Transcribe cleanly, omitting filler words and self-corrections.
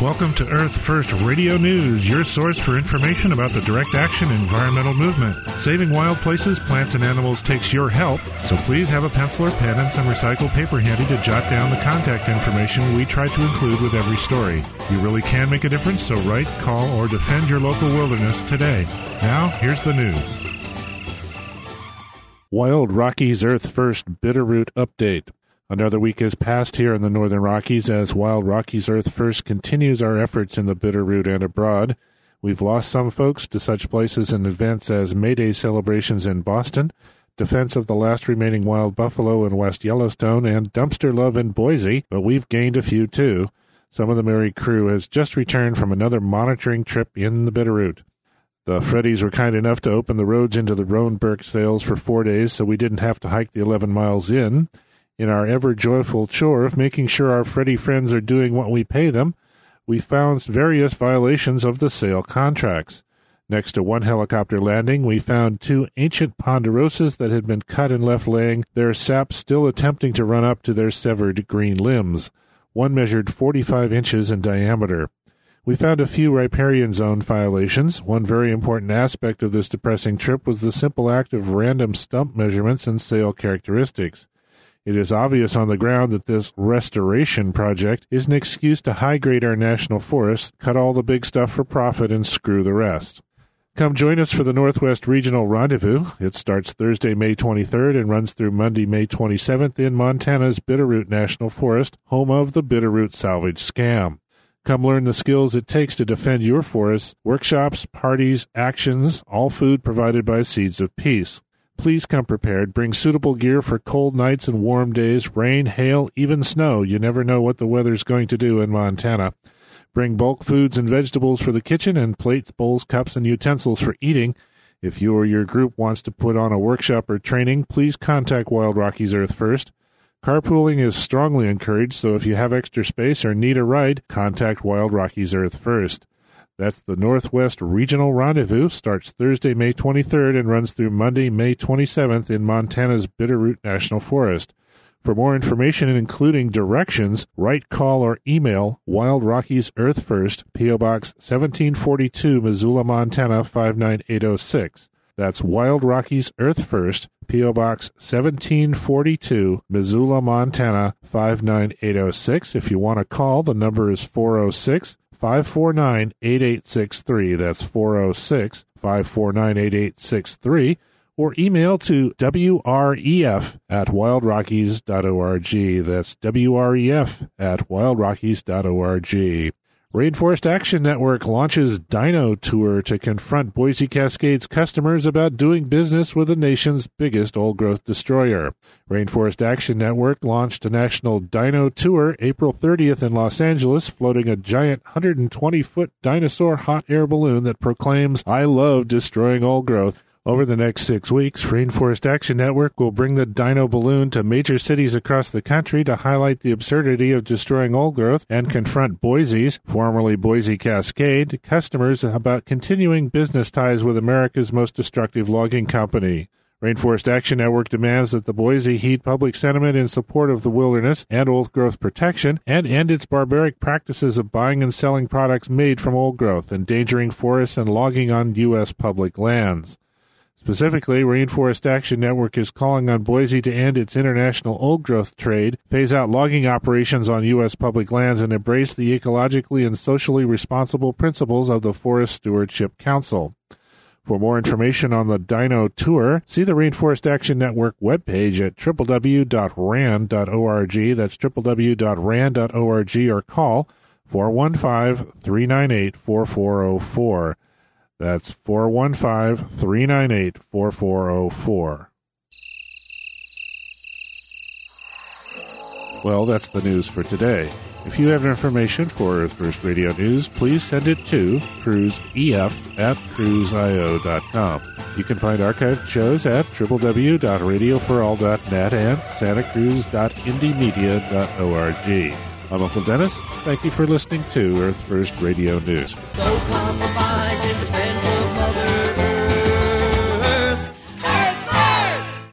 Welcome to Earth First Radio News, your source for information about the direct action environmental movement. Saving wild places, plants, and animals takes your help, so please have a pencil or pen and some recycled paper handy to jot down the contact information we try to include with every story. You really can make a difference, so write, call, or defend your local wilderness today. Now, here's the news. Wild Rockies Earth First Bitterroot Update. Another week has passed here in the Northern Rockies as Wild Rockies Earth First continues our efforts in the Bitterroot and abroad. We've lost some folks to such places and events as May Day celebrations in Boston, defense of the last remaining wild buffalo in West Yellowstone, and dumpster love in Boise, but we've gained a few too. Some of the merry crew has just returned from another monitoring trip in the Bitterroot. The Freddies were kind enough to open the roads into the Roan Burke sales for 4 days so we didn't have to hike the 11 miles in. In our ever-joyful chore of making sure our Freddy friends are doing what we pay them, we found various violations of the sale contracts. Next to one helicopter landing, we found 2 ancient ponderosas that had been cut and left laying, their sap still attempting to run up to their severed green limbs. One measured 45 inches in diameter. We found a few riparian zone violations. One very important aspect of this depressing trip was the simple act of random stump measurements and sale characteristics. It is obvious on the ground that this restoration project is an excuse to high-grade our national forests, cut all the big stuff for profit, and screw the rest. Come join us for the Northwest Regional Rendezvous. It starts Thursday, May 23rd and runs through Monday, May 27th in Montana's Bitterroot National Forest, home of the Bitterroot Salvage Scam. Come learn the skills it takes to defend your forests, workshops, parties, actions, all food provided by Seeds of Peace. Please come prepared. Bring suitable gear for cold nights and warm days, rain, hail, even snow. You never know what the weather's going to do in Montana. Bring bulk foods and vegetables for the kitchen and plates, bowls, cups, and utensils for eating. If you or your group wants to put on a workshop or training, please contact Wild Rockies Earth First. Carpooling is strongly encouraged, so if you have extra space or need a ride, contact Wild Rockies Earth First. That's the Northwest Regional Rendezvous, starts Thursday, May 23rd and runs through Monday, May 27th in Montana's Bitterroot National Forest. For more information, including directions, write, call, or email Wild Rockies Earth First, P.O. Box 1742, Missoula, Montana 59806. That's Wild Rockies Earth First, P.O. Box 1742, Missoula, Montana 59806. If you want to call, the number is 406-549-8863. That's 406-549-8863. Or email to wref@wildrockies.org. That's wref@wildrockies.org. Rainforest Action Network launches Dino Tour to confront Boise Cascade's customers about doing business with the nation's biggest old-growth destroyer. Rainforest Action Network launched a national Dino Tour April 30th in Los Angeles, floating a giant 120-foot dinosaur hot air balloon that proclaims, "I love destroying old-growth." Over the next 6 weeks, Rainforest Action Network will bring the Dino Balloon to major cities across the country to highlight the absurdity of destroying old growth and confront Boise's, formerly Boise Cascade, customers about continuing business ties with America's most destructive logging company. Rainforest Action Network demands that the Boise heed public sentiment in support of the wilderness and old growth protection and end its barbaric practices of buying and selling products made from old growth, endangering forests and logging on U.S. public lands. Specifically, Rainforest Action Network is calling on Boise to end its international old-growth trade, phase out logging operations on U.S. public lands, and embrace the ecologically and socially responsible principles of the Forest Stewardship Council. For more information on the Dino Tour, see the Rainforest Action Network webpage at www.rand.org. That's www.rand.org, or call 415-398-4404. That's 415-398-4404. Well, that's the news for today. If you have information for Earth First Radio News, please send it to cruiseef@cruiseio.com. You can find archived shows at www.radioforall.net and santacruz.indiemedia.org. I'm Uncle Dennis. Thank you for listening to Earth First Radio News.